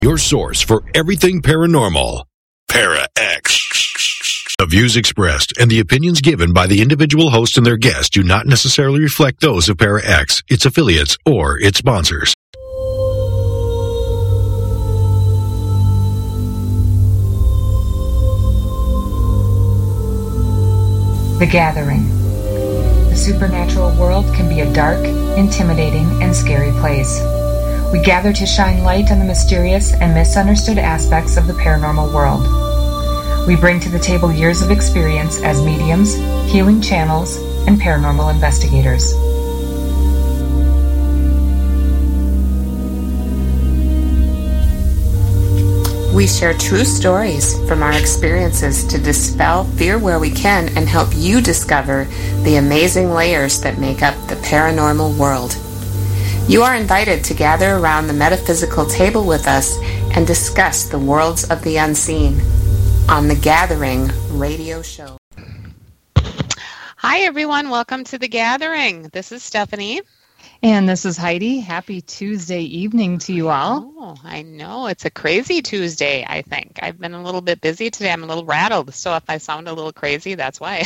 Your source for everything paranormal. Para-X. The views expressed and the opinions given by the individual host and their guests do not necessarily reflect those of Para-X, its affiliates, or its sponsors. The Gathering. The supernatural world can be a dark, intimidating, and scary place. We gather to shine light on the mysterious and misunderstood aspects of the paranormal world. We bring to the table years of experience as mediums, healing channels, and paranormal investigators. We share true stories from our experiences to dispel fear where we can and help you discover the amazing layers that make up the paranormal world. You are invited to gather around the metaphysical table with us and discuss the worlds of the unseen on The Gathering radio show. Hi, everyone. Welcome to The Gathering. This is Stephanie. And this is Heidi. Happy Tuesday evening to you all. Oh, I know. It's a crazy Tuesday, I think. I've been a little bit busy today. I'm a little rattled. So if I sound a little crazy, that's why.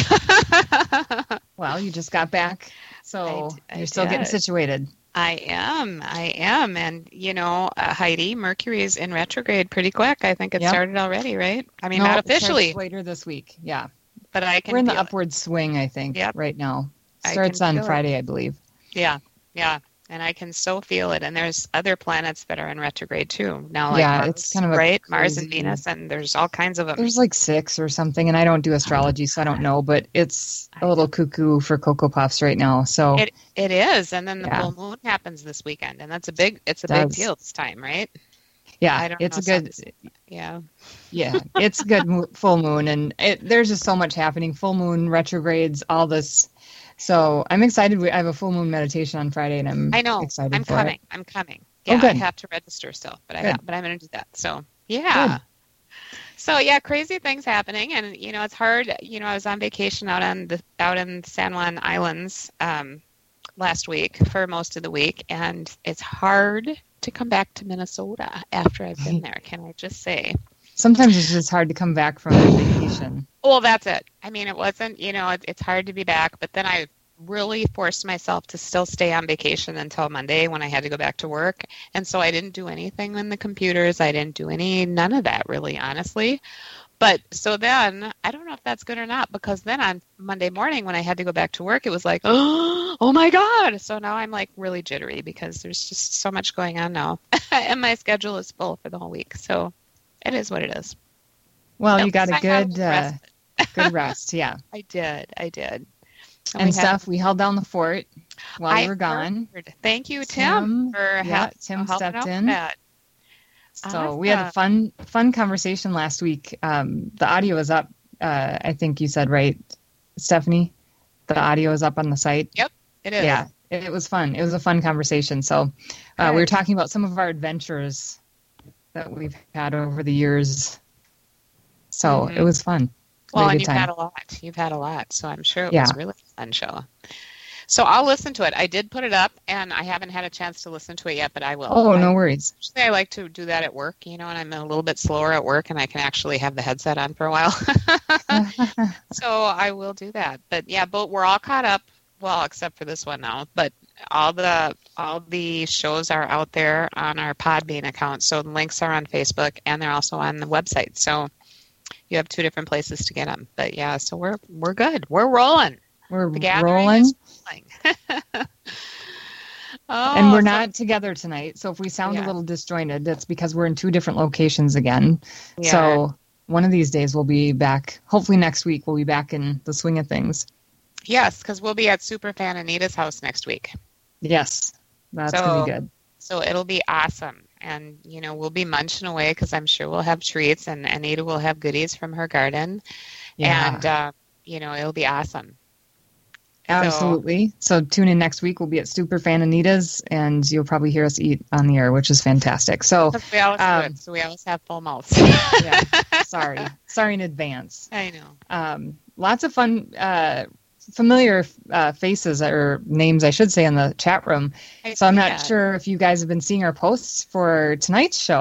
Well, you just got back, so you're still getting situated. I am. And, you know, Heidi, Mercury's in retrograde pretty quick. I think it started already, right? I mean, not officially. It starts later this week, yeah. But we're in the upward swing, I think, right now. Starts on Friday, I believe. Yeah. And I can so feel it. And there's other planets that are in retrograde, too. Now, like Mars, it's kind of right? Mars and Venus, and there's all kinds of them. There's like 6 or something, and I don't do astrology, so I don't know. But it's a little cuckoo for Cocoa Puffs right now. So It is. And then the full moon happens this weekend. And that's a big deal this time, right? Yeah, it's a good. Yeah, it's a good full moon, and there's just so much happening. Full moon, retrogrades, all this. So I'm excited. I have a full moon meditation on Friday, and I'm excited for it. I'm coming. Yeah, I have to register still, but I'm going to do that. So yeah. Good. So yeah, crazy things happening, and you know it's hard. You know, I was on vacation out in San Juan Islands last week for most of the week, and it's hard to come back to Minnesota after I've been there. Can I just say? Sometimes it's just hard to come back from vacation. Well, that's it. I mean, it wasn't, you know, it's hard to be back, but then I really forced myself to still stay on vacation until Monday when I had to go back to work. And so I didn't do anything on the computers. I didn't do none of that really, honestly. But so then, I don't know if that's good or not, because then on Monday morning when I had to go back to work, it was like, oh my God. So now I'm like really jittery because there's just so much going on now. And my schedule is full for the whole week. So it is what it is. Well, you got a good rest. Yeah. I did. And Steph, we held down the fort while you were gone. Thank you, Tim, for Tim stepped in. That. So we had a fun conversation last week. The audio is up. I think you said, right, Stephanie? The audio is up on the site. Yep, it is. Yeah, it was fun. It was a fun conversation. So we were talking about some of our adventures that we've had over the years. So it was fun. Well, and you've had a lot. So I'm sure it was really a fun show. So I'll listen to it. I did put it up, and I haven't had a chance to listen to it yet, but I will. Oh, no worries. Usually I like to do that at work, you know, and I'm a little bit slower at work, and I can actually have the headset on for a while. So I will do that. But yeah, but we're all caught up. Well, except for this one now. But all the shows are out there on our Podbean account. So the links are on Facebook, and they're also on the website. So you have 2 different places to get them. But yeah, so we're good. We're rolling. We're rolling. And we're not together tonight. So if we sound a little disjointed, that's because we're in 2 different locations again. Yeah. So one of these days we'll be back. Hopefully next week we'll be back in the swing of things. Yes, because we'll be at Superfan Anita's house next week. Yes, that's going to be good. So it'll be awesome. And, you know, we'll be munching away because I'm sure we'll have treats, and Anita will have goodies from her garden. Yeah. And, you know, it'll be awesome. Absolutely. So tune in next week. We'll be at Superfan Anita's, and you'll probably hear us eat on the air, which is fantastic. So we always do it, so we always have full mouths. Yeah. Sorry in advance. I know. Lots of fun, familiar faces or names, I should say, in the chat room. So I'm not sure if you guys have been seeing our posts for tonight's show.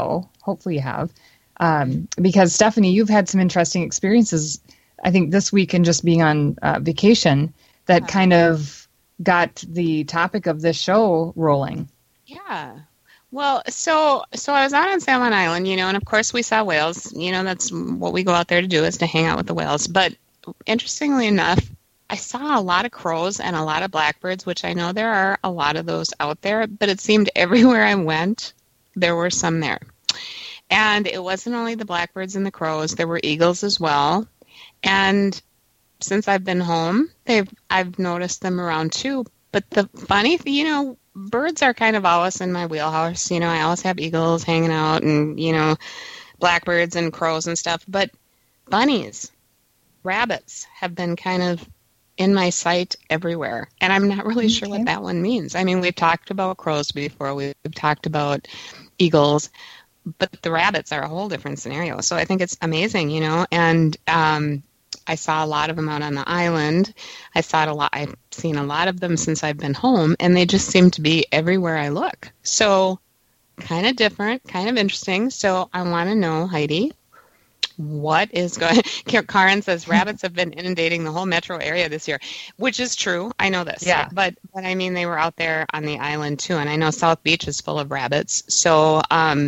Hopefully you have. Because Stephanie, you've had some interesting experiences, I think this week, and just being on vacation that kind of got the topic of this show rolling. Yeah. Well, so I was out on Salmon Island, and of course we saw whales. That's what we go out there to do, is to hang out with the whales. But interestingly enough, I saw a lot of crows and a lot of blackbirds, which I know there are a lot of those out there, but it seemed everywhere I went, there were some there. And it wasn't only the blackbirds and the crows, there were eagles as well. And since I've been home, I've noticed them around too. But the funny thing, birds are kind of always in my wheelhouse. I always have eagles hanging out and, blackbirds and crows and stuff. But bunnies, rabbits have been kind of in my sight everywhere. And I'm not really sure what that one means. I mean, we've talked about crows before. We've talked about eagles. But the rabbits are a whole different scenario. So I think it's amazing, and I saw a lot of them out on the island. I've seen a lot of them since I've been home, and they just seem to be everywhere I look. So kind of different, kind of interesting. So I want to know, Heidi, what is going on? Karen says rabbits have been inundating the whole metro area this year, which is true. I know this. Yeah. But I mean, they were out there on the island too, and I know South Beach is full of rabbits. So,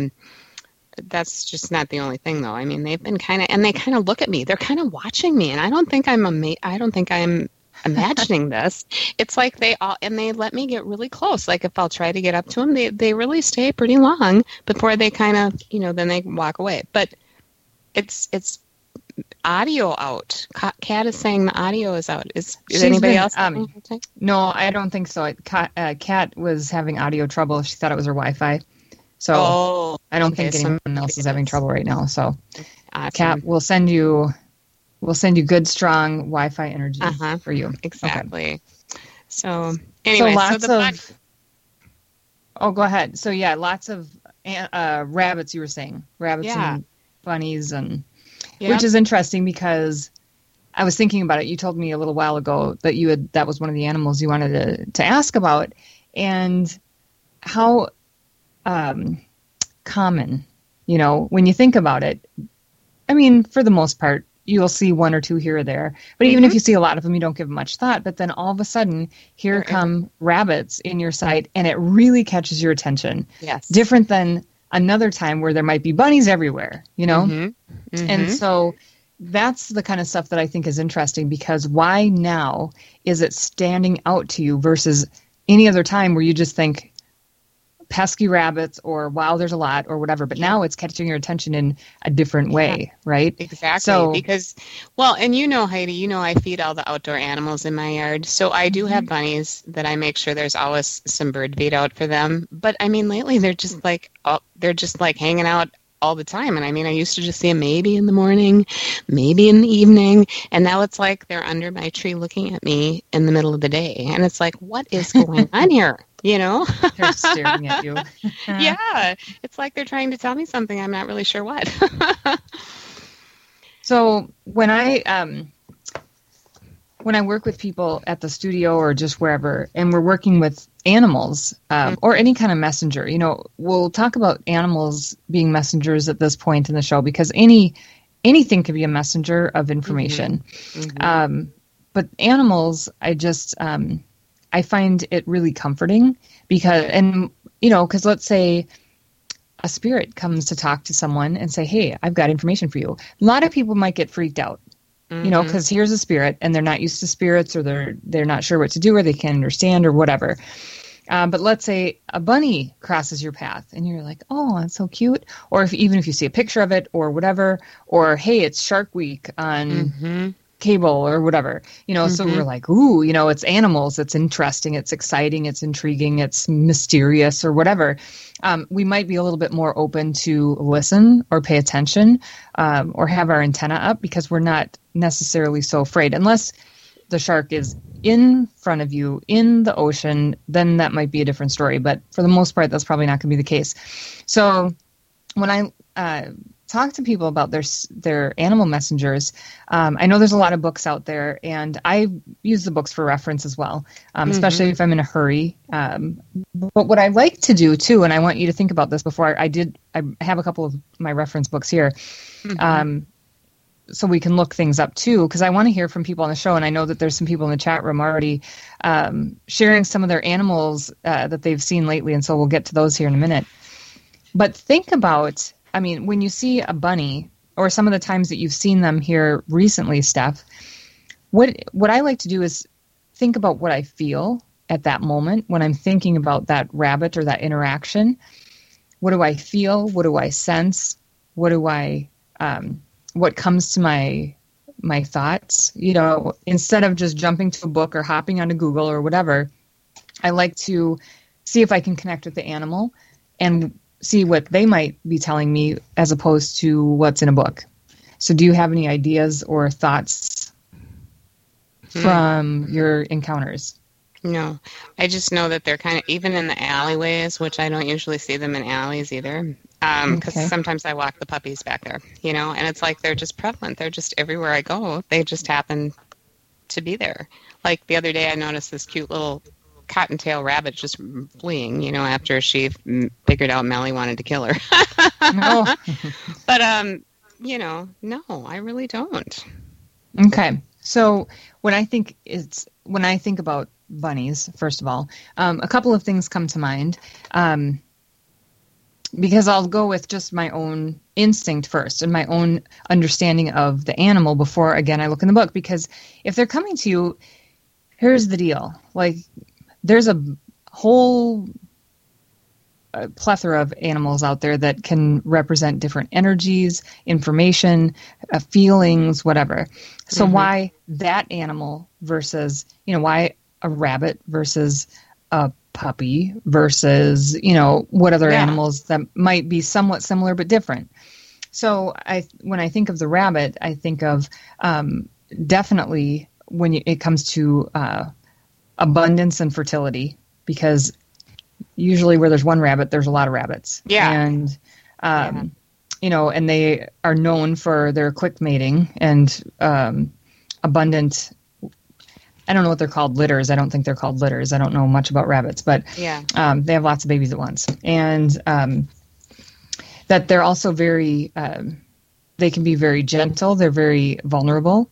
that's just not the only thing, though. I mean, they've been they kind of look at me. They're kind of watching me, and I don't think I'm imagining this. It's like they let me get really close. Like if I'll try to get up to them, they really stay pretty long before they kind of, then they walk away. But it's audio out. Kat is saying the audio is out. Is anybody else? No, I don't think so. Kat was having audio trouble. She thought it was her Wi-Fi. So I don't think anyone else is having trouble right now. So, Kat, we'll send you good, strong Wi-Fi energy for you. Exactly. Okay. So anyway, go ahead. So yeah, lots of rabbits. You were saying rabbits and bunnies, and which is interesting because I was thinking about it. You told me a little while ago that that was one of the animals you wanted to ask about, and how common, when you think about it. I mean, for the most part, you'll see one or two here or there. But even if you see a lot of them, you don't give them much thought. But then all of a sudden, here come rabbits in your sight, and it really catches your attention. Yes. Different than another time where there might be bunnies everywhere, And so that's the kind of stuff that I think is interesting, because why now is it standing out to you versus any other time where you just think, pesky rabbits, or wow, there's a lot, or whatever. But now it's catching your attention in a different way, right? Exactly. So, because, and Heidi, I feed all the outdoor animals in my yard. So I do have bunnies that I make sure there's always some bird feed out for them. But I mean, lately they're just like hanging out all the time. And I mean, I used to just see them maybe in the morning, maybe in the evening. And now it's like they're under my tree looking at me in the middle of the day. And it's like, what is going on here? They're staring at you. Yeah. It's like they're trying to tell me something. I'm not really sure what. So when I work with people at the studio or just wherever, and we're working with animals or any kind of messenger, we'll talk about animals being messengers at this point in the show, because anything could be a messenger of information. But animals, I find it really comforting because let's say a spirit comes to talk to someone and say, hey, I've got information for you. A lot of people might get freaked out, because here's a spirit and they're not used to spirits, or they're not sure what to do, or they can't understand, or whatever. But let's say a bunny crosses your path and you're like, oh, that's so cute. Or even if you see a picture of it or whatever, or hey, it's Shark Week on cable or whatever, so we're like, ooh, it's animals. It's interesting. It's exciting. It's intriguing. It's mysterious or whatever. We might be a little bit more open to listen or pay attention, or have our antenna up, because we're not necessarily so afraid. Unless the shark is in front of you in the ocean, then that might be a different story. But for the most part, that's probably not going to be the case. So when I talk to people about their animal messengers. I know there's a lot of books out there, and I use the books for reference as well, especially if I'm in a hurry. But what I like to do too, and I want you to think about this before I have a couple of my reference books here, so we can look things up too, because I want to hear from people on the show, and I know that there's some people in the chat room already sharing some of their animals that they've seen lately, and so we'll get to those here in a minute. But think about, I mean, when you see a bunny, or some of the times that you've seen them here recently, Steph, what I like to do is think about what I feel at that moment when I'm thinking about that rabbit or that interaction. What do I feel? What do I sense? What comes to my thoughts? You know, instead of just jumping to a book or hopping onto Google or whatever, I like to see if I can connect with the animal and see what they might be telling me as opposed to what's in a book. So do you have any ideas or thoughts from your encounters? No, I just know that they're kind of, even in the alleyways, which I don't usually see them in alleys either, because sometimes I walk the puppies back there, you know, and it's like they're just prevalent. They're just everywhere I go. They just happen to be there. Like the other day I noticed this cute little cottontail rabbit just fleeing, you know, after she figured out Melly wanted to kill her. No. But, you know, no, I really don't. Okay. So when I think about bunnies, first of all, a couple of things come to mind, because I'll go with just my own instinct first and my own understanding of the animal before, again, I look in the book. Because if they're coming to you, here's the deal. Like, there's a whole plethora of animals out there that can represent different energies, information, feelings, whatever. So why that animal versus, you know, why a rabbit versus a puppy versus, you know, what other animals that might be somewhat similar but different. So when I think of the rabbit, I think of definitely when it comes to abundance and fertility, because usually where there's one rabbit, there's a lot of rabbits. Yeah. And, you know, and they are known for their quick mating and abundant, I don't know what they're called, litters. I don't think they're called litters. I don't know much about rabbits, but they have lots of babies at once. And that they're also very, they can be very gentle. They're very vulnerable.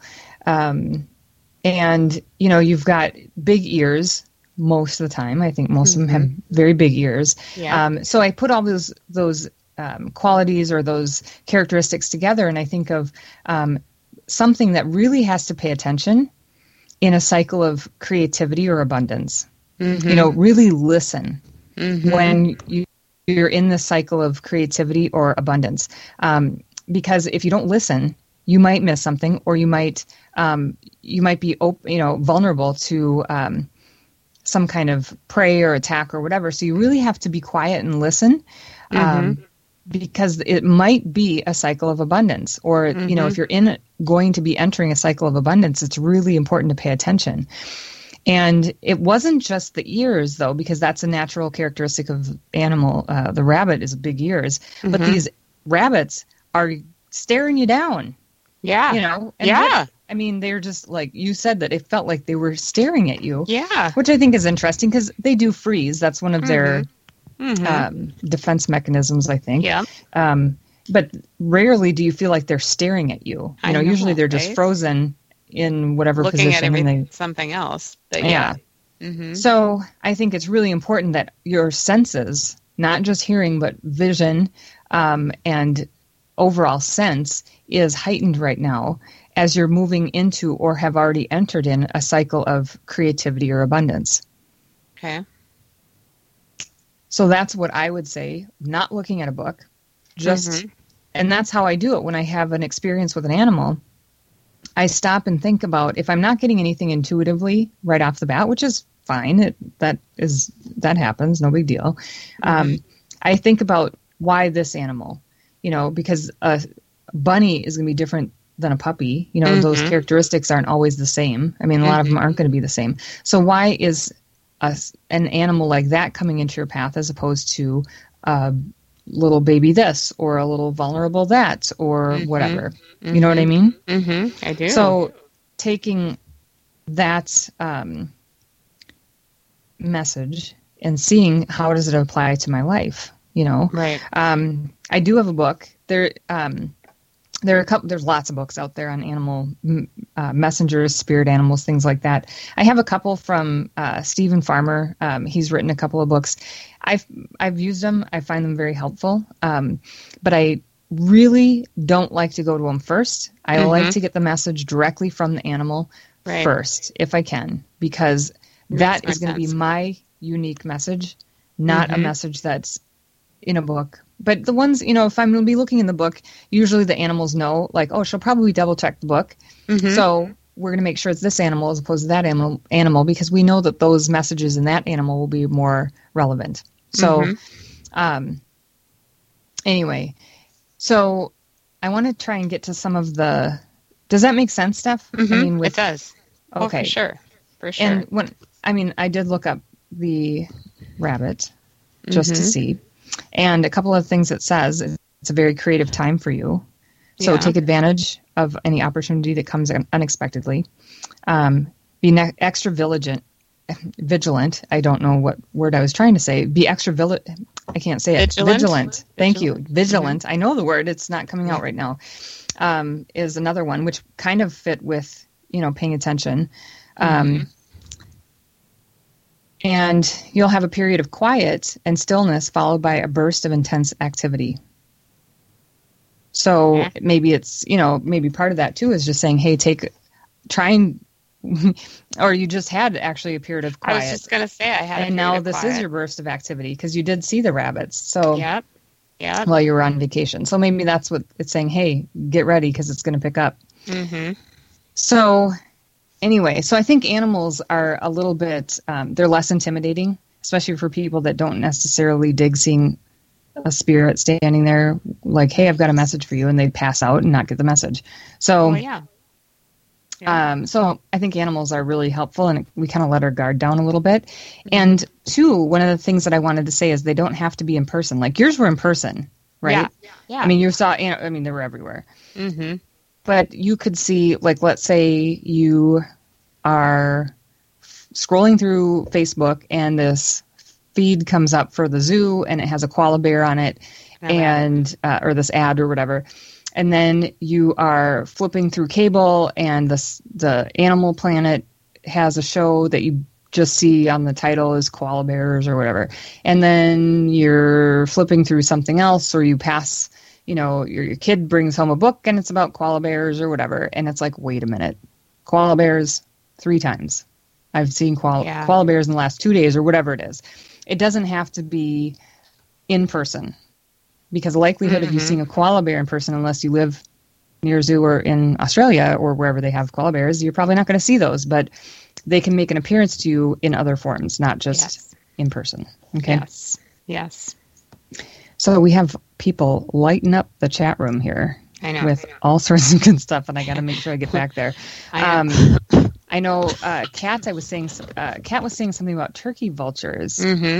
And, you know, you've got big ears most of the time. I think most of them have very big ears. Yeah. So I put all those qualities or those characteristics together, and I think of something that really has to pay attention in a cycle of creativity or abundance. You know, really listen when you're in the cycle of creativity or abundance. Because if you don't listen, you might miss something, or you might be vulnerable to some kind of prey or attack or whatever. So you really have to be quiet and listen, because it might be a cycle of abundance, or you know, if you're going to be entering a cycle of abundance, it's really important to pay attention. And it wasn't just the ears, though, because that's a natural characteristic of animal. The rabbit is big ears, but these rabbits are staring you down. Yeah. You know? And I mean, they're just like, you said that it felt like they were staring at you. Yeah. Which I think is interesting, because they do freeze. That's one of their defense mechanisms, I think. Yeah. But rarely do you feel like they're staring at you. You know, usually they're just frozen in whatever looking position. At something else. But yeah. So I think it's really important that your senses, not just hearing, but vision and overall sense, is heightened right now as you're moving into or have already entered in a cycle of creativity or abundance. Okay. So that's what I would say, not looking at a book, just, and that's how I do it when I have an experience with an animal. I stop and think about, if I'm not getting anything intuitively right off the bat, which is fine, that happens, no big deal. I think about, why this animal? You know, because a bunny is going to be different than a puppy. You know, those characteristics aren't always the same. I mean, a lot of them aren't going to be the same. So why is an animal like that coming into your path as opposed to a little baby this or a little vulnerable that or whatever. You know what I mean? I do. So taking that message and seeing how does it apply to my life, Right. I do have a book. There's lots of books out there on animal messengers, spirit animals, things like that. I have a couple from Stephen Farmer. He's written a couple of books. I've used them. I find them very helpful. But I really don't like to go to them first. I like to get the message directly from the animal first, if I can, because that is going to be my unique message, not a message that's in a book. But the ones, if I'm going to be looking in the book, usually the animals know, like, oh, she'll probably double check the book. So we're going to make sure it's this animal as opposed to that animal because we know that those messages in that animal will be more relevant. So anyway, so I want to try and get to some of the, does that make sense, Steph? I mean, it does. Okay. Oh, for sure. For sure. And I did look up the rabbit just to see. And a couple of things it says, it's a very creative time for you. So take advantage of any opportunity that comes unexpectedly. Be extra vigilant. I don't know what word I was trying to say. Be extra I can't say it. Vigilant. Thank you. Vigilant. I know the word. It's not coming out right now. Is another one, which kind of fit with, paying attention. And you'll have a period of quiet and stillness followed by a burst of intense activity. So maybe it's, maybe part of that too is just saying, hey, or you just had actually a period of quiet. I was just going to say I had and now this is your burst of activity because you did see the rabbits. So yeah, while you were on vacation. So maybe that's what it's saying, hey, get ready because it's going to pick up. So anyway, so I think animals are a little bit, they're less intimidating, especially for people that don't necessarily dig seeing a spirit standing there like, hey, I've got a message for you, and they'd pass out and not get the message. So, so I think animals are really helpful, and we kind of let our guard down a little bit. And two, one of the things that I wanted to say is they don't have to be in person. Like yours were in person, right? Yeah. I mean, you saw, they were everywhere. But you could see, like, let's say you are scrolling through Facebook and this feed comes up for the zoo and it has a koala bear on it and or this ad or whatever. And then you are flipping through cable and the Animal Planet has a show that you just see on the title is koala bears or whatever. And then you're flipping through something else or you pass, your kid brings home a book and it's about koala bears or whatever. And it's like, wait a minute, koala bears 3 times. I've seen koala bears in the last 2 days or whatever it is. It doesn't have to be in person because the likelihood of you seeing a koala bear in person, unless you live near a zoo or in Australia or wherever they have koala bears, you're probably not going to see those, but they can make an appearance to you in other forms, not just in person. Okay. Yes. So we have people lighting up the chat room here. I know. With all sorts of good stuff, and I got to make sure I get back there. I know Kat was saying something about turkey vultures.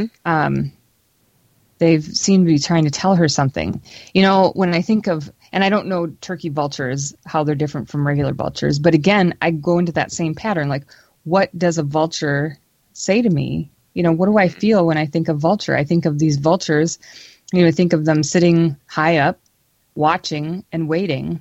They seem to be trying to tell her something. When I think of, and I don't know turkey vultures, how they're different from regular vultures, but again, I go into that same pattern. Like, what does a vulture say to me? What do I feel when I think of vulture? I think of these vultures, I think of them sitting high up, watching and waiting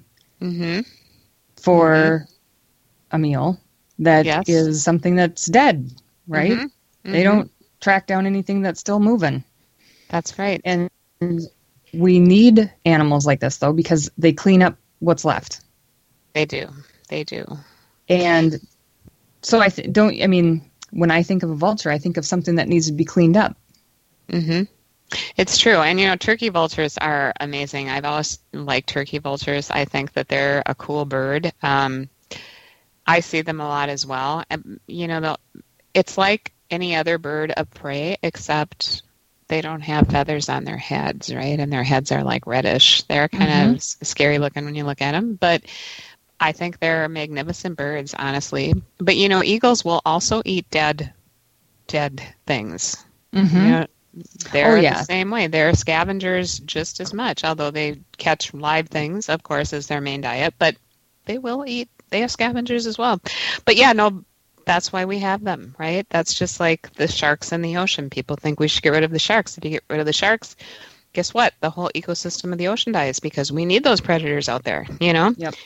for a meal that is something that's dead, right? They don't track down anything that's still moving. That's right. And we need animals like this, though, because they clean up what's left. They do. And so when I think of a vulture, I think of something that needs to be cleaned up. It's true. And, turkey vultures are amazing. I've always liked turkey vultures. I think that they're a cool bird. I see them a lot as well. And, it's like any other bird of prey, except they don't have feathers on their heads, right? And their heads are like reddish. They're kind of scary looking when you look at them. But I think they're magnificent birds, honestly. But, eagles will also eat dead things. they're the same way. They're scavengers just as much, although they catch live things, of course, as their main diet, but they will eat. They have scavengers as well. But yeah, no, that's why we have them, right? That's just like the sharks in the ocean. People think we should get rid of the sharks. If you get rid of the sharks, guess what? The whole ecosystem of the ocean dies because we need those predators out there, you know? Yep.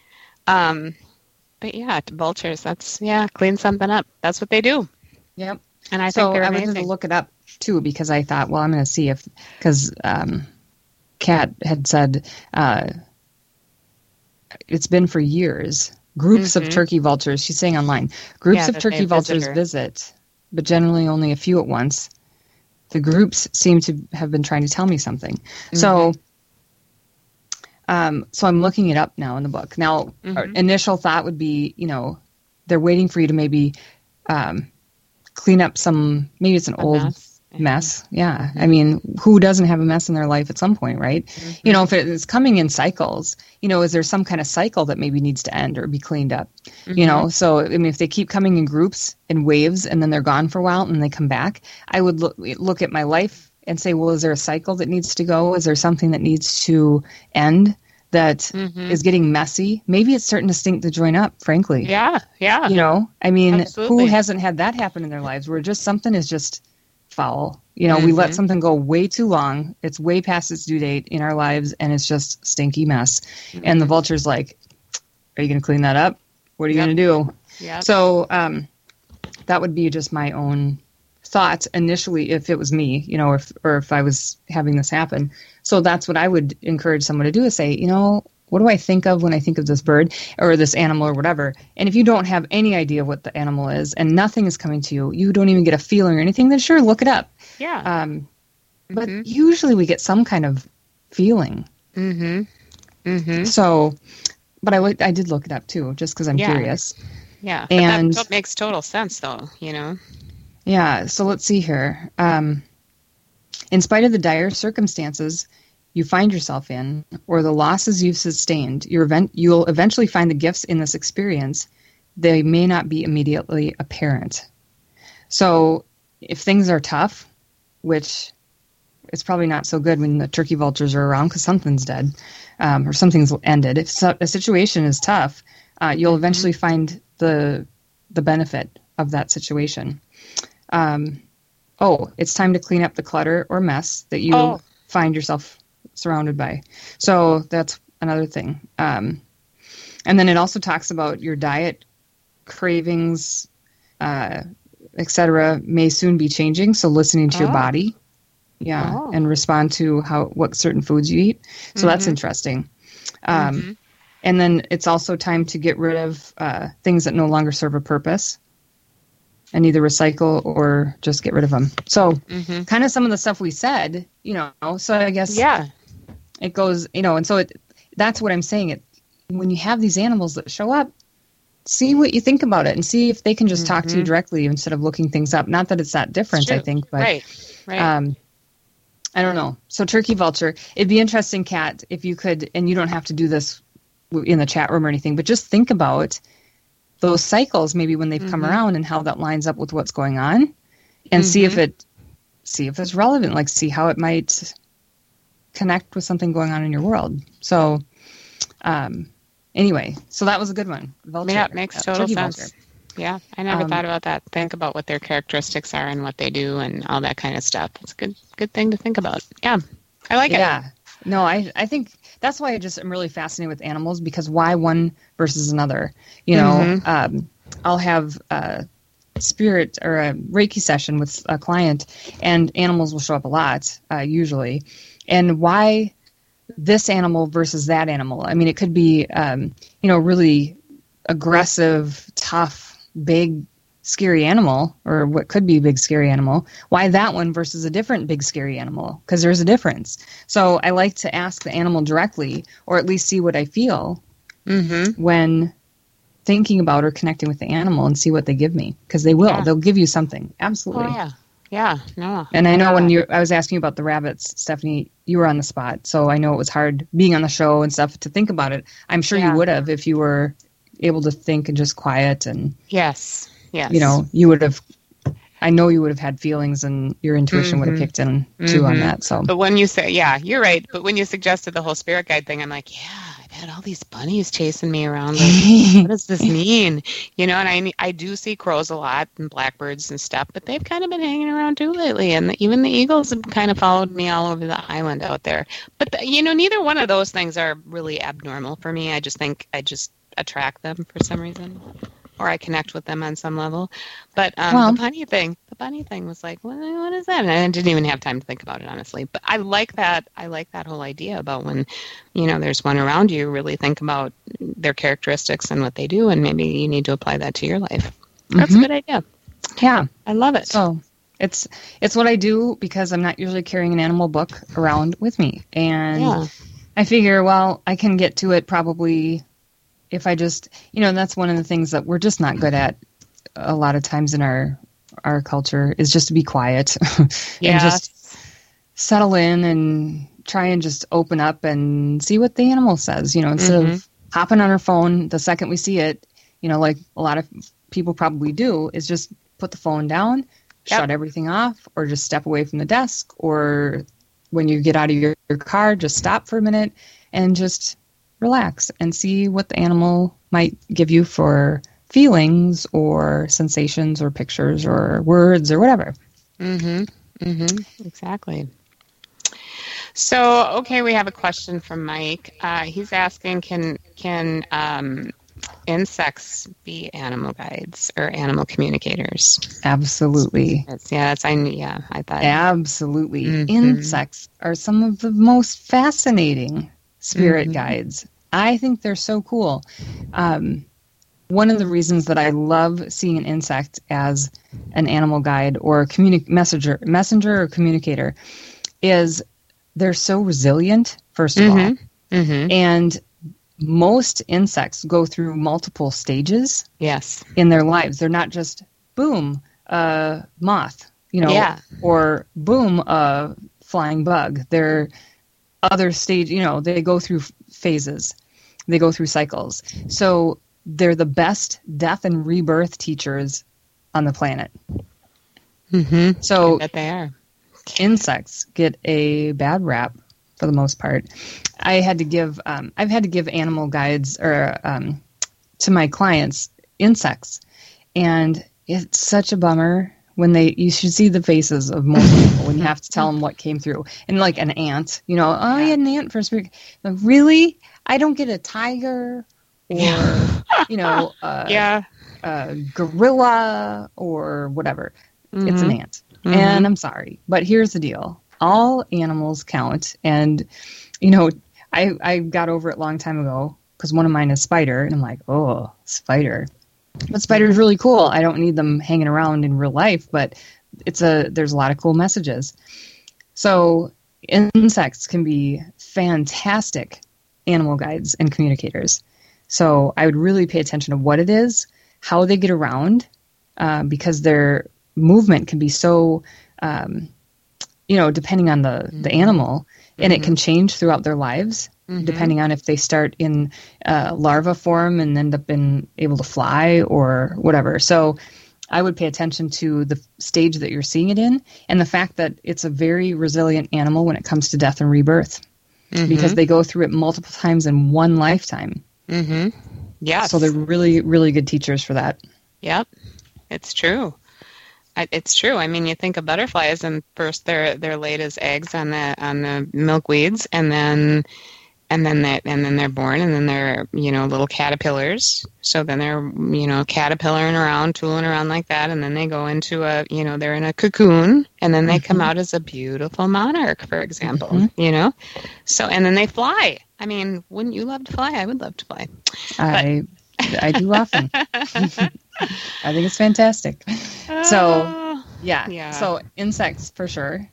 But yeah, vultures, clean something up. That's what they do. Yep. And I think they're amazing. I wanted to look it up too because I thought, well, I'm going to see because Kat had said it's been for years. Groups of turkey vultures, she's saying online, groups of turkey vultures visit, but generally only a few at once. The groups seem to have been trying to tell me something. So I'm looking it up now in the book. Now, our initial thought would be, they're waiting for you to maybe clean up maybe it's an old mess. Yeah. I mean, who doesn't have a mess in their life at some point, right? If it's coming in cycles, is there some kind of cycle that maybe needs to end or be cleaned up? So, I mean, if they keep coming in groups and waves and then they're gone for a while and they come back, I would look at my life and say, well, is there a cycle that needs to go? Is there something that needs to end that is getting messy? Maybe it's starting to stink to join up, frankly. Yeah. I mean, absolutely. Who hasn't had that happen in their lives where just something is just foul? We let something go way too long. It's way past its due date in our lives, and it's just stinky mess. And the vulture's like, are you going to clean that up? What are you going to do? Yeah. So that would be just my own thoughts initially if it was me, if I was having this happen. So that's what I would encourage someone to do is say, what do I think of when I think of this bird or this animal or whatever? And if you don't have any idea what the animal is and nothing is coming to you, you don't even get a feeling or anything, then sure, look it up. Yeah. But usually we get some kind of feeling. So, but I did look it up too, just because I'm curious. Yeah. And that makes total sense though, Yeah. So let's see here. In spite of the dire circumstances you find yourself in, or the losses you've sustained, you'll eventually find the gifts in this experience. They may not be immediately apparent. So if things are tough, which is probably not so good when the turkey vultures are around because something's dead or something's ended. If a situation is tough, you'll eventually find the benefit of that situation. It's time to clean up the clutter or mess that you find yourself surrounded by. So that's another thing. And then it also talks about your diet, cravings, etc. may soon be changing. So listening to your body, and respond to what certain foods you eat. So that's interesting. And then it's also time to get rid of things that no longer serve a purpose and either recycle or just get rid of them. So kind of some of the stuff we said, so I guess it goes, and so that's what I'm saying. When you have these animals that show up, see what you think about it and see if they can just talk to you directly instead of looking things up. Not that it's that different, I think, but right. I don't know. So turkey vulture, it'd be interesting, Kat, if you could, and you don't have to do this in the chat room or anything, but just think about those cycles, maybe when they've come around and how that lines up with what's going on, and see if it's relevant, like see how it might connect with something going on in your world. So, anyway, so that was a good one. Vulture. Yeah, it makes total sense. Vulture. Yeah, I never thought about that. Think about what their characteristics are and what they do and all that kind of stuff. It's a good thing to think about. Yeah, I like it. Yeah, no, I think that's why I just am really fascinated with animals, because why one versus another? I'll have a spirit or a Reiki session with a client, and animals will show up a lot, usually. And why this animal versus that animal? I mean, it could be, really aggressive, tough, big, scary animal, or what could be a big, scary animal. Why that one versus a different big, scary animal? Because there's a difference. So I like to ask the animal directly, or at least see what I feel when thinking about or connecting with the animal, and see what they give me. Because they will. Yeah. They'll give you something. Absolutely. Oh, yeah. Yeah. No. And I know I was asking you about the rabbits, Stephanie, you were on the spot. So I know it was hard being on the show and stuff to think about it. I'm sure you would have if you were able to think and just quiet and yes you would have I know you would have had feelings, and your intuition would have kicked in too on that. So, but when you say, yeah, you're right. But when you suggested the whole spirit guide thing, I'm like, yeah, I've had all these bunnies chasing me around. Like, what does this mean? And I do see crows a lot and blackbirds and stuff, but they've kind of been hanging around too lately. And even the eagles have kind of followed me all over the island out there. But neither one of those things are really abnormal for me. I just think I just attract them for some reason. Or I connect with them on some level. But the bunny thing was like, what is that? And I didn't even have time to think about it, honestly. But I like that whole idea about when, there's one around you, really think about their characteristics and what they do, and maybe you need to apply that to your life. That's a good idea. Yeah. I love it. So it's what I do because I'm not usually carrying an animal book around with me. And I figure, well, I can get to it probably if I just, that's one of the things that we're just not good at a lot of times in our culture is just to be quiet and just settle in and try and just open up and see what the animal says, instead of hopping on our phone the second we see it, like a lot of people probably do, is just put the phone down, shut everything off, or just step away from the desk, or when you get out of your car, just stop for a minute and just relax and see what the animal might give you for feelings or sensations or pictures or words or whatever. Exactly. So, okay, we have a question from Mike. He's asking, can insects be animal guides or animal communicators? Absolutely. I thought. Absolutely. Insects are some of the most fascinating spirit guides. I think they're so cool. One of the reasons that I love seeing an insect as an animal guide or messenger or communicator is they're so resilient, first of all. And most insects go through multiple stages in their lives. They're not just, boom, moth, or boom, flying bug. They're other stage, they go through phases. They go through cycles. So they're the best death and rebirth teachers on the planet. So I bet they are. Insects get a bad rap for the most part. I've had to give animal guides or to my clients insects, and it's such a bummer when you should see the faces of most people when you have to tell them what came through. And like an ant, I had an ant for a spirit. Like, really? I don't get a tiger or, a gorilla or whatever. It's an ant. And I'm sorry, but here's the deal. All animals count. And, I got over it a long time ago because one of mine is spider. And I'm like, oh, spider. But spiders really cool. I don't need them hanging around in real life, but there's a lot of cool messages. So insects can be fantastic animal guides and communicators. So I would really pay attention to what it is, how they get around, because their movement can be so, depending on the animal, and it can change throughout their lives. Depending on if they start in larva form and end up being able to fly or whatever. So I would pay attention to the stage that you're seeing it in and the fact that it's a very resilient animal when it comes to death and rebirth because they go through it multiple times in one lifetime. Yeah. So they're really, really good teachers for that. Yep. It's true. It's true. I mean, you think of butterflies, and first they're laid as eggs on the milkweeds, and then they're born, and then they're little caterpillars. So then they're caterpillaring around, tooling around like that, and then they go into they're in a cocoon, and then they come out as a beautiful monarch, for example. So and then they fly. I mean, wouldn't you love to fly? I would love to fly. I do often. I think it's fantastic. So yeah. So insects for sure.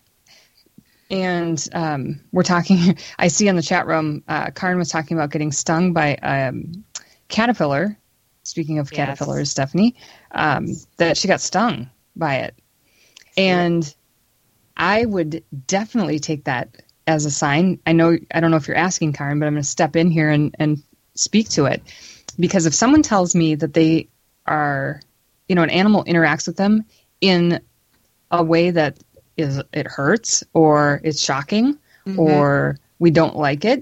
And we're talking, I see in the chat room, Karen was talking about getting stung by a caterpillar. Speaking of caterpillars, Stephanie, that she got stung by it. And I would definitely take that as a sign. I don't know if you're asking, Karen, but I'm going to step in here and speak to it. Because if someone tells me that they are, an animal interacts with them in a way that it hurts or it's shocking or we don't like it,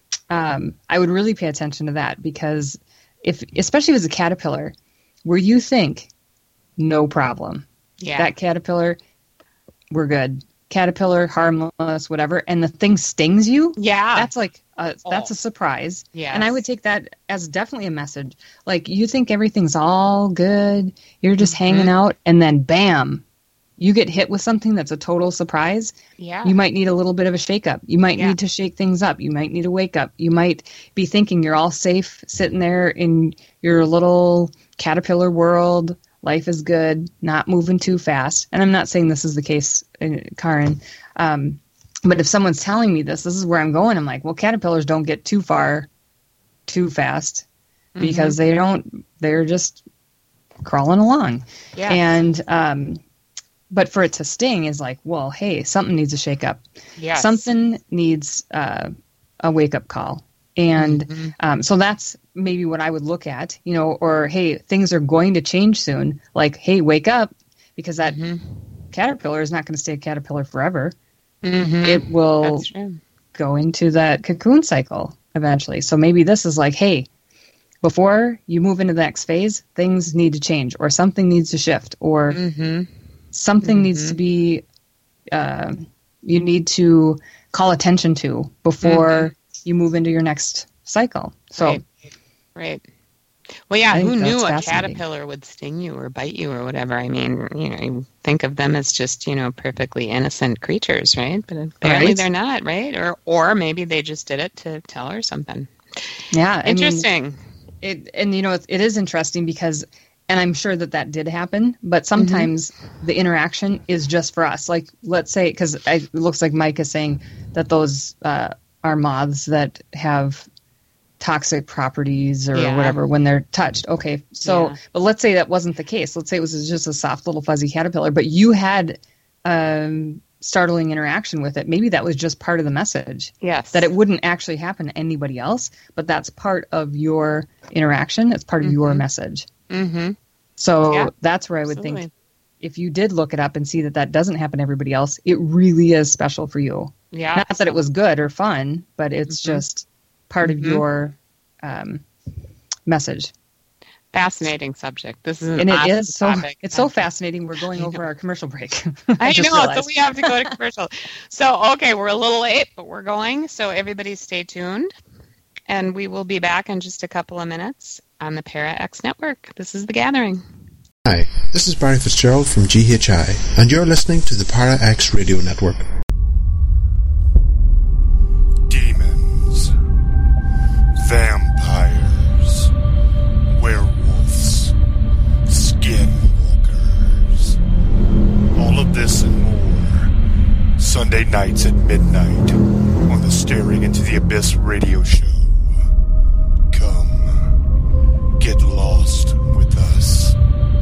I would really pay attention to that, because especially as a caterpillar, where you think, no problem. Yeah. That caterpillar, we're good. Caterpillar, harmless, whatever, and the thing stings you. Yeah. That's like, that's a surprise. Yeah. And I would take that as definitely a message. Like, you think everything's all good, you're just hanging out, and then bam, you get hit with something that's a total surprise. Yeah. You might need a little bit of a shake-up. You might need to shake things up. You might need a wake-up. You might be thinking you're all safe sitting there in your little caterpillar world. Life is good, not moving too fast. And I'm not saying this is the case, Karin. But if someone's telling me this is where I'm going, I'm like, well, caterpillars don't get too far too fast because they're just crawling along. Yeah. And, but for it to sting is like, well, hey, something needs a shake up. Yes. Something needs a wake up call. And so that's maybe what I would look at, or, hey, things are going to change soon. Like, hey, wake up, because that caterpillar is not going to stay a caterpillar forever. It will go into that cocoon cycle eventually. So maybe this is like, hey, before you move into the next phase, things need to change, or something needs to shift, or something needs to be, you need to call attention to before you move into your next cycle. So, right. Well, yeah, who knew a caterpillar would sting you or bite you or whatever? I mean, you think of them as just, perfectly innocent creatures, right? But apparently they're not, right? Or maybe they just did it to tell her something. Yeah. Interesting. It is interesting because, and I'm sure that did happen, but sometimes the interaction is just for us. Like, let's say, because it looks like Mike is saying that those are moths that have toxic properties or whatever when they're touched. Okay, so but let's say that wasn't the case. Let's say it was just a soft little fuzzy caterpillar, but you had startling interaction with it. Maybe that was just part of the message. Yes, that it wouldn't actually happen to anybody else, but that's part of your interaction. It's part of your message. So that's where I would think, if you did look it up and see that doesn't happen to everybody else, it really is special for you. Yeah. Not that it was good or fun, but it's just part of your message. Fascinating subject. This is and it is so topic. It's so fascinating. We're going over our commercial break. I know, realized. So we have to go to commercial. So okay, we're a little late, but we're going. So everybody stay tuned, and we will be back in just a couple of minutes on the Para X Network. This is The Gathering. Hi, this is Barry Fitzgerald from GHI, and you're listening to the Para X Radio Network. Demons, vampires, werewolves, skinwalkers, all of this and more, Sunday nights at midnight on the Staring Into the Abyss radio show. Come, get lost with us.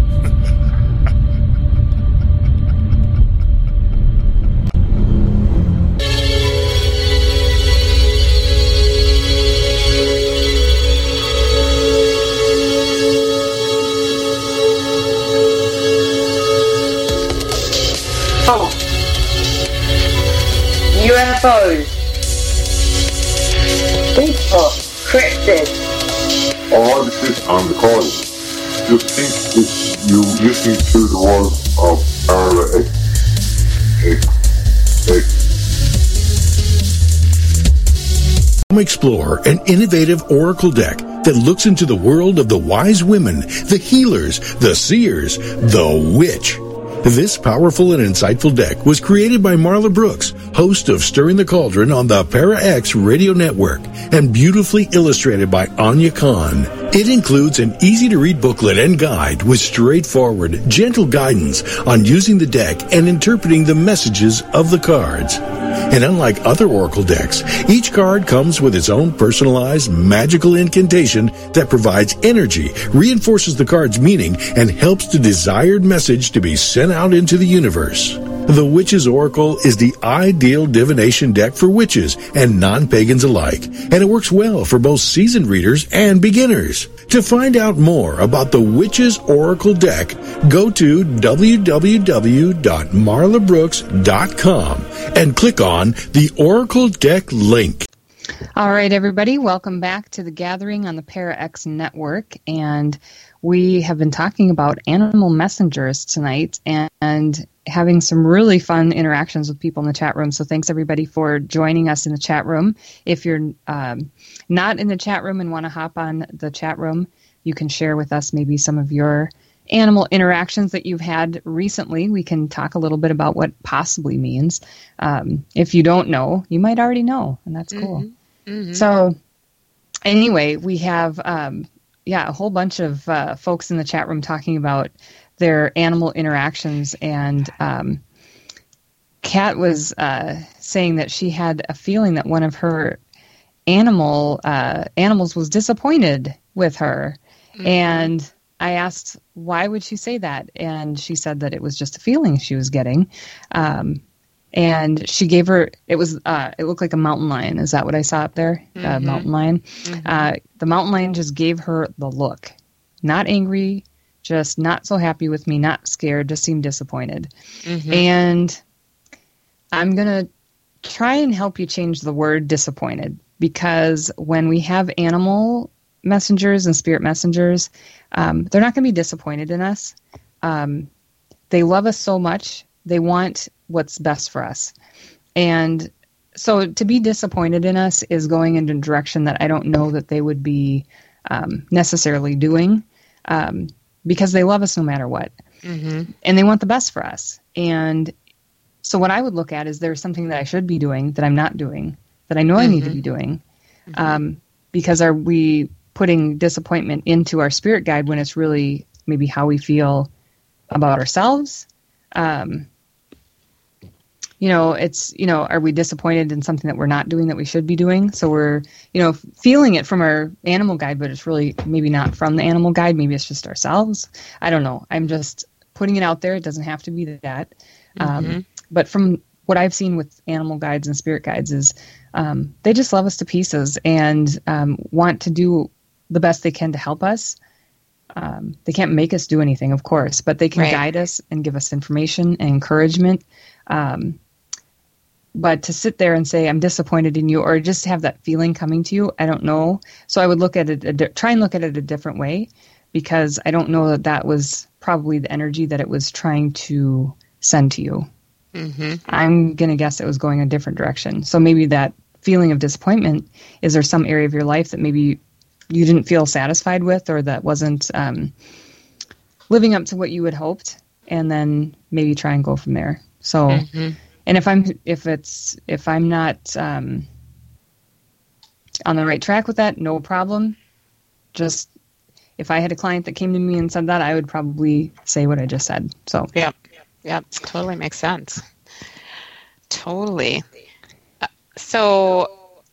UFOs, Bigfoot, cryptids. All of this on the call. Just think if you listen to the words of Para X. Explore an innovative oracle deck that looks into the world of the wise women, the healers, the seers, the witch. This powerful and insightful deck was created by Marla Brooks, host of Stirring the Cauldron on the Para X Radio Network, and beautifully illustrated by Anya Khan. It includes an easy-to-read booklet and guide with straightforward, gentle guidance on using the deck and interpreting the messages of the cards. And unlike other oracle decks, each card comes with its own personalized magical incantation that provides energy, reinforces the card's meaning, and helps the desired message to be sent out into the universe. The Witch's Oracle is the ideal divination deck for witches and non-pagans alike, and it works well for both seasoned readers and beginners. To find out more about the Witch's Oracle deck, go to www.marlabrooks.com and click on the Oracle deck link. All right, everybody, welcome back to The Gathering on the ParaX Network, and we have been talking about animal messengers tonight and having some really fun interactions with people in the chat room. So thanks, everybody, for joining us in the chat room. If you're not in the chat room and want to hop on the chat room, you can share with us maybe some of your animal interactions that you've had recently. We can talk a little bit about what possibly means. If you don't know, you might already know, and that's cool. Mm-hmm. So anyway, we have a whole bunch of folks in the chat room talking about their animal interactions, and Kat was saying that she had a feeling that one of her animals was disappointed with her. Mm-hmm. And I asked, why would she say that? And she said that it was just a feeling she was getting. And she gave her, it looked like a mountain lion. Is that what I saw up there? Mm-hmm. Mountain lion. Mm-hmm. The mountain lion just gave her the look. Not angry, just not so happy with me, not scared, just seemed disappointed. Mm-hmm. And I'm going to try and help you change the word disappointed, because when we have animal messengers and spirit messengers, they're not going to be disappointed in us. They love us so much. They want what's best for us. And so to be disappointed in us is going in a direction that I don't know that they would be necessarily doing, because they love us no matter what. Mm-hmm. And they want the best for us. And so what I would look at is there's something that I should be doing that I'm not doing, that I know I need to be doing. Because are we putting disappointment into our spirit guide when it's really maybe how we feel about ourselves? Are we disappointed in something that we're not doing that we should be doing? So we're, feeling it from our animal guide, but it's really maybe not from the animal guide. Maybe it's just ourselves. I don't know. I'm just putting it out there. It doesn't have to be that. But from what I've seen with animal guides and spirit guides is they just love us to pieces and want to do the best they can to help us. They can't make us do anything, of course, but they can guide us and give us information and encouragement. But to sit there and say, I'm disappointed in you, or just have that feeling coming to you, I don't know. So I would look at it, try and look at it a different way, because I don't know that was probably the energy that it was trying to send to you. Mm-hmm. I'm going to guess it was going a different direction. So maybe that feeling of disappointment, is there some area of your life that maybe you didn't feel satisfied with, or that wasn't living up to what you had hoped, and then maybe try and go from there. So, and if I'm not on the right track with that, no problem. Just if I had a client that came to me and said that, I would probably say what I just said. So yeah, totally makes sense. Totally. So,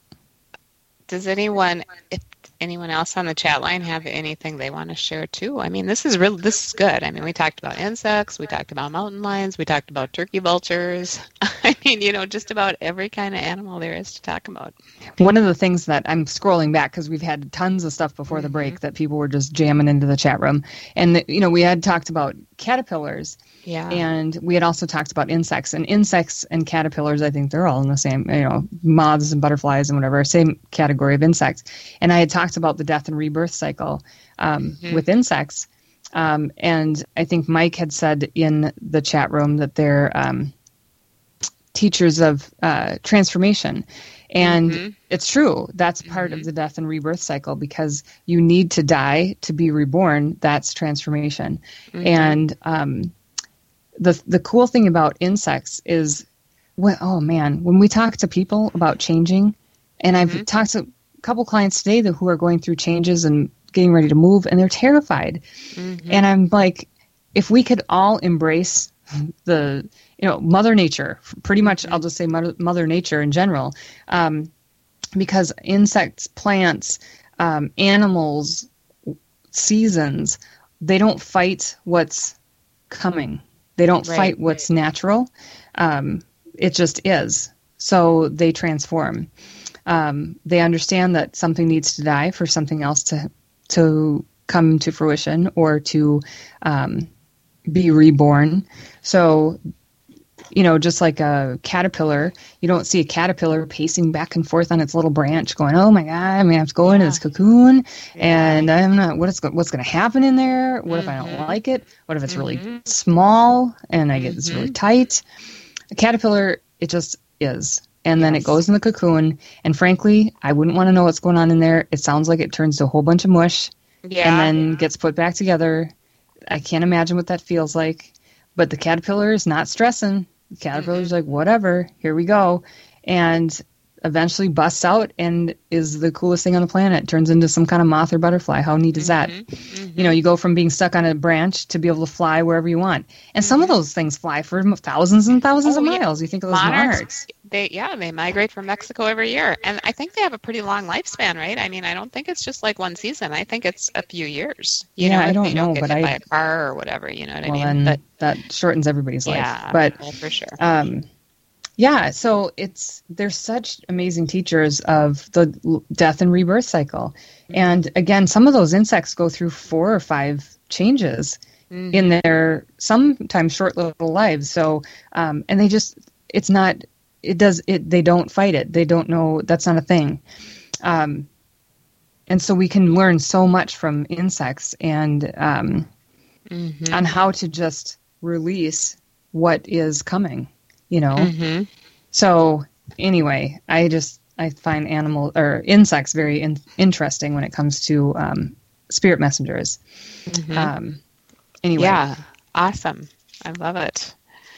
does anyone else on the chat line have anything they want to share too? I mean, this is good. I mean, we talked about insects, we talked about mountain lions, we talked about turkey vultures. I mean, just about every kind of animal there is to talk about. One of the things that I'm scrolling back, because we've had tons of stuff before the break that people were just jamming into the chat room. And, we had talked about caterpillars. Yeah. And we had also talked about insects. And insects and caterpillars, I think they're all in the same, moths and butterflies and whatever, same category of insects. And I had talked about the death and rebirth cycle with insects. And I think Mike had said in the chat room that they're teachers of transformation. And it's true. That's part of the death and rebirth cycle, because you need to die to be reborn. That's transformation. And the cool thing about insects is, when we talk to people about changing, and I've talked to a couple clients today who are going through changes and getting ready to move, and they're terrified. And I'm like, if we could all embrace the, Mother Nature, pretty much, I'll just say Mother Nature in general, because insects, plants, animals, seasons, they don't fight what's coming. They don't fight what's natural. It just is. So they transform. They understand that something needs to die for something else to come to fruition or to be reborn. So, just like a caterpillar, you don't see a caterpillar pacing back and forth on its little branch going, oh my God, I have to go into this cocoon and I'm not, what's going to happen in there? What if I don't like it? What if it's really small and I get this really tight? A caterpillar, it just is. And then it goes in the cocoon. And frankly, I wouldn't want to know what's going on in there. It sounds like it turns to a whole bunch of mush and then gets put back together. I can't imagine what that feels like. But the caterpillar is not stressing. The caterpillar's like, whatever, here we go. And eventually busts out and is the coolest thing on the planet. Turns into some kind of moth or butterfly. How neat is that? You go from being stuck on a branch to be able to fly wherever you want. And some of those things fly for thousands and thousands of miles. You think of those monarchs. They migrate from Mexico every year. And I think they have a pretty long lifespan, right? I mean, I don't think it's just like one season. I think it's a few years. I don't know. But by a car or whatever, you know what I mean? But that shortens everybody's life. But for sure. So they're such amazing teachers of the death and rebirth cycle. And again, some of those insects go through 4 or 5 changes in their sometimes short little lives. So, and they they don't fight it. They don't know, that's not a thing. And so we can learn so much from insects and on how to just release what is coming. So anyway, I find insects very interesting when it comes to spirit messengers. Anyway. Yeah, awesome. I love it.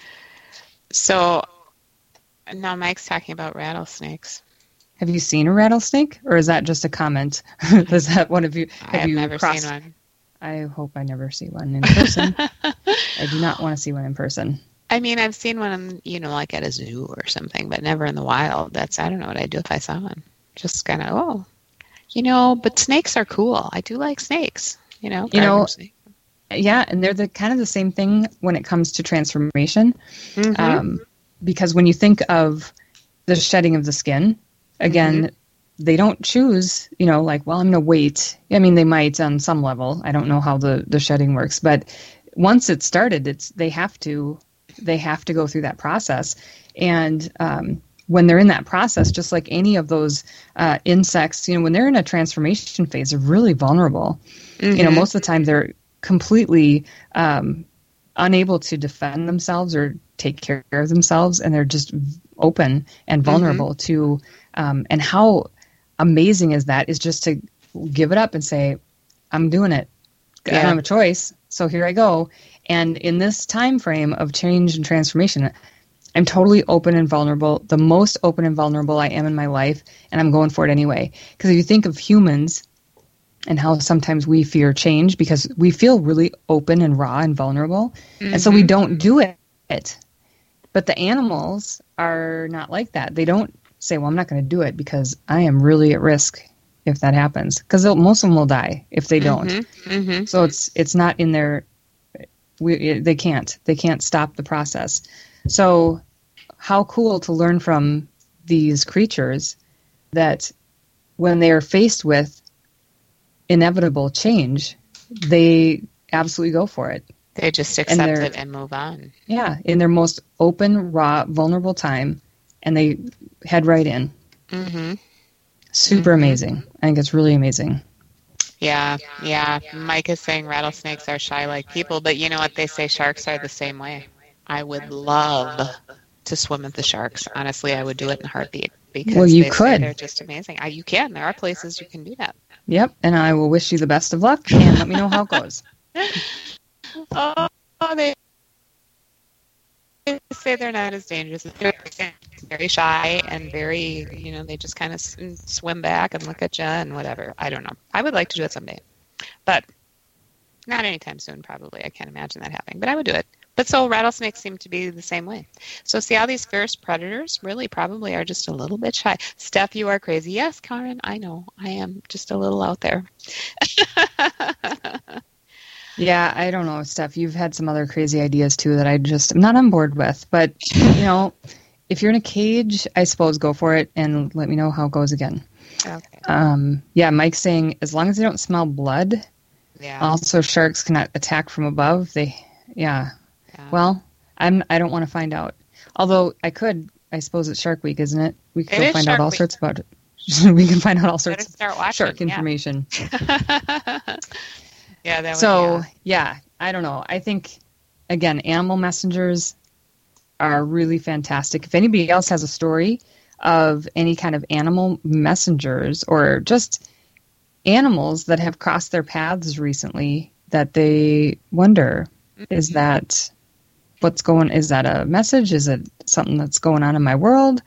So now Mike's talking about rattlesnakes. Have you seen a rattlesnake, or is that just a comment? Is that one of you? I've never seen one. I hope I never see one in person. I do not want to see one in person. I mean, I've seen one, like at a zoo or something, but never in the wild. I don't know what I'd do if I saw one. Just kind of, but snakes are cool. I do like snakes, snakes. Yeah, and they're kind of the same thing when it comes to transformation. Because when you think of the shedding of the skin, again, they don't choose, I'm going to wait. I mean, they might on some level. I don't know how the shedding works, but once it's started, they have to go through that process. And when they're in that process, just like any of those insects, when they're in a transformation phase, they're really vulnerable. Most of the time they're completely unable to defend themselves or take care of themselves, and they're just open and vulnerable to, and how amazing is that is just to give it up and say, I'm doing it. I don't have a choice. So here I go. And in this time frame of change and transformation, I'm totally open and vulnerable, the most open and vulnerable I am in my life, and I'm going for it anyway. Because if you think of humans and how sometimes we fear change because we feel really open and raw and vulnerable, and so we don't do it. But the animals are not like that. They don't say, well, I'm not going to do it because I am really at risk if that happens. Because most of them will die if they don't. So it's not in their... They can't stop the process. So how cool to learn from these creatures that when they are faced with inevitable change, they absolutely go for it. They just accept it and move on. Yeah, in their most open, raw, vulnerable time, and they head right in. Super amazing. I think it's really amazing. Yeah. Mike is saying rattlesnakes are shy like people, but you know what? They say sharks are the same way. I would love to swim with the sharks. Honestly, I would do it in a heartbeat because you could. They're just amazing. You can. There are places you can do that. Yep, and I will wish you the best of luck, and let me know how it goes. They say they're not as dangerous. They're very shy and very, they just kind of swim back and look at you and whatever. I don't know. I would like to do it someday, but not anytime soon, probably. I can't imagine that happening, but I would do it. But so rattlesnakes seem to be the same way. So see how these fierce predators really probably are just a little bit shy. Steph, you are crazy. Yes, Karen, I know. I am just a little out there. Yeah, I don't know, Steph. You've had some other crazy ideas too that I'm not on board with. But, if you're in a cage, I suppose go for it and let me know how it goes again. Okay. Yeah, Mike's saying as long as they don't smell blood. Yeah. Also, sharks cannot attack from above. Yeah. Well, I don't want to find out. Although I could. I suppose it's Shark Week, isn't it? We can go find out all sorts about it. We can find out all sorts of shark information. Yeah. I don't know. I think, again, animal messengers are really fantastic. If anybody else has a story of any kind of animal messengers or just animals that have crossed their paths recently that they wonder, is that a message? Is it something that's going on in my world?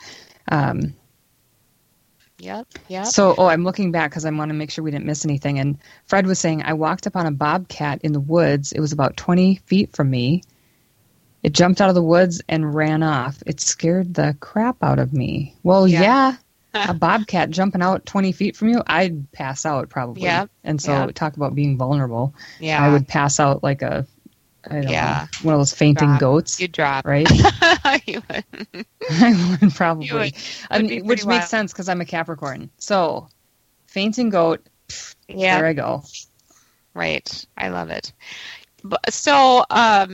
Yep. So, I'm looking back because I want to make sure we didn't miss anything. And Fred was saying, I walked up on a bobcat in the woods. It was about 20 feet from me. It jumped out of the woods and ran off. It scared the crap out of me. Well, yeah. A bobcat jumping out 20 feet from you, I'd pass out probably. Yeah. And so talk about being vulnerable. Yeah. I would pass out like one of those fainting goats. You'd drop. Right? You would. I would probably. You would. Which makes sense because I'm a Capricorn. So, fainting goat, there I go. Right. I love it. So,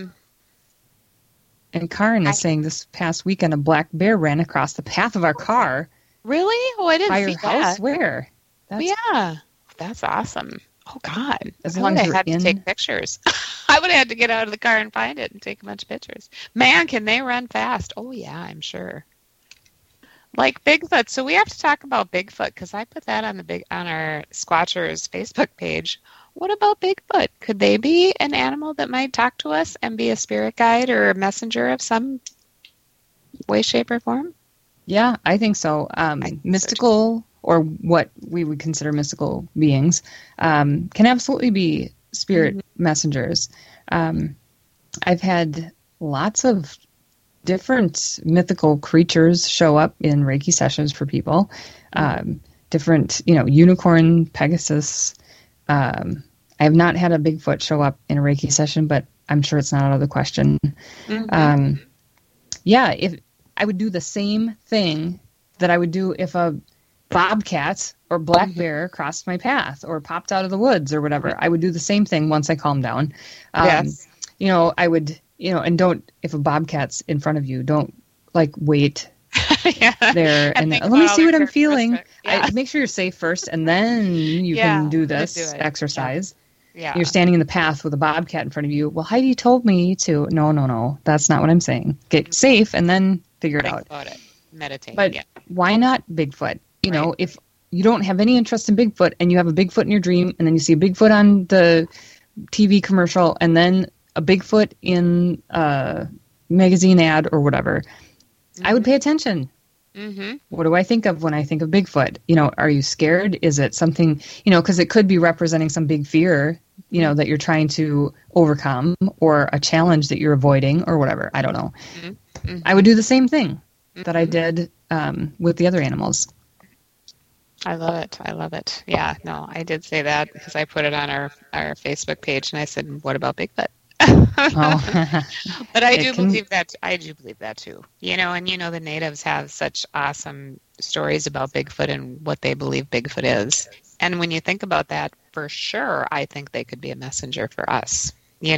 and Karen is saying this past weekend a black bear ran across the path of our car. Really? Oh, I didn't see that. By your house? Where? That's awesome. Oh, God. As long as I had to take pictures. I would have had to get out of the car and find it and take a bunch of pictures. Man, can they run fast? Oh, yeah, I'm sure. Like Bigfoot. So we have to talk about Bigfoot because I put that on our Squatchers Facebook page. What about Bigfoot? Could they be an animal that might talk to us and be a spirit guide or a messenger of some way, shape, or form? Yeah, I think so. Mystical, or what we would consider mystical beings, can absolutely be spirit messengers. I've had lots of different mythical creatures show up in Reiki sessions for people. Different, unicorn, Pegasus. I have not had a Bigfoot show up in a Reiki session, but I'm sure it's not out of the question. If I would do the same thing that I would do if a bobcat or black bear crossed my path or popped out of the woods or whatever. I would do the same thing once I calm down. Yes. I would, and don't, if a bobcat's in front of you, don't wait there and let me see what I'm feeling. Make sure you're safe first and then you can do this exercise. Yeah. You're standing in the path with a bobcat in front of you. Well, Heidi told me to. No. That's not what I'm saying. Get safe and then figure it out. Think about it. Meditate. But why not Bigfoot? If you don't have any interest in Bigfoot and you have a Bigfoot in your dream and then you see a Bigfoot on the TV commercial and then a Bigfoot in a magazine ad or whatever, I would pay attention. What do I think of when I think of Bigfoot? Are you scared? Is it something, because it could be representing some big fear, that you're trying to overcome or a challenge that you're avoiding or whatever. I don't know. I would do the same thing that I did with the other animals. I love it. Yeah, no, I did say that because I put it on our Facebook page and I said, what about Bigfoot? But I do believe that too. And the natives have such awesome stories about Bigfoot and what they believe Bigfoot is. And when you think about that, for sure, I think they could be a messenger for us.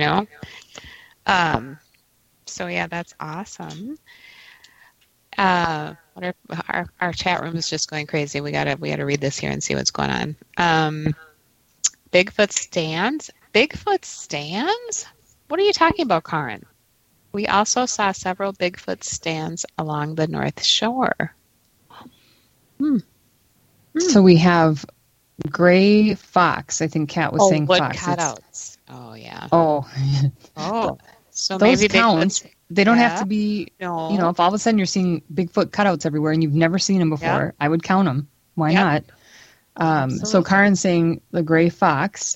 So yeah, that's awesome. Our chat room is just going crazy. We gotta read this here and see what's going on. Bigfoot stands. What are you talking about, Karen? We also saw several Bigfoot stands along the North Shore. So we have gray fox. I think Kat was saying wood fox. Cutouts. Oh, yeah. So those maybe count. They don't have to be, if all of a sudden you're seeing Bigfoot cutouts everywhere and you've never seen them before, I would count them. Why not? So Karen's saying the gray fox